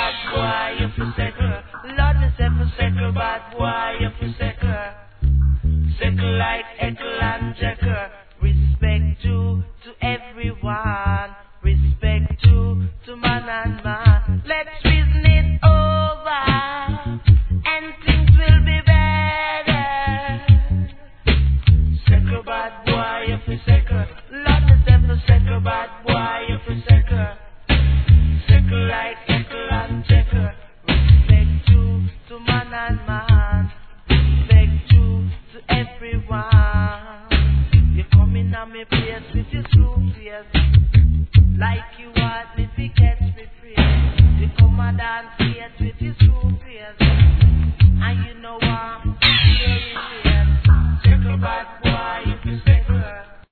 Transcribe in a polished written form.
bad boy, you fi second. Lord, me say fi second, bad boy, you fi second. Second like Echo and Jekyll. Respect due to everyone. Respect due to man and man. Let's reason it over, and things will be better. Second bad boy, you fi second. Lord, me say fi second, bad boy, you fi second. Second like Echo and Jekyll. Respect due to man and man. Respect due to everyone. You come in on me place with your true face, like you want me to catch me free. You come and dance here with your true face.